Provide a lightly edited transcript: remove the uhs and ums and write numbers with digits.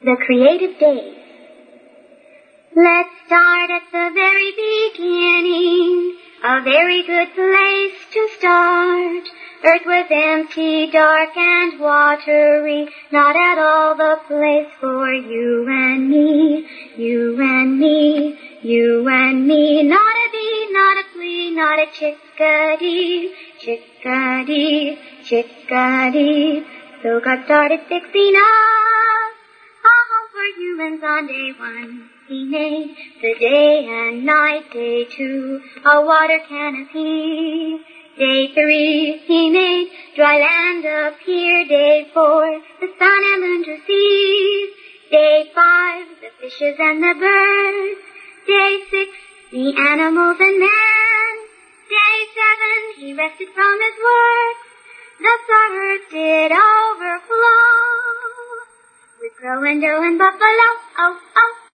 The Creative Days. Let's start at the very beginning. A very good place to start. Earth was empty, dark and watery, not at all the place for you and me, you and me, you and me. Not a bee, not a flea, not a chickadee, chickadee, chickadee. So God started fixing up a home for humans on day one. He made the day and night. Day 2, a water canopy. Day 3, he made dry land appear. Day 4, the sun and moon to see. Day 5, the fishes and the birds. Day 6, the animals and man. Day 7, he rested from his work. Thus our earth did overflow with crow and doe and buffalo. Oh.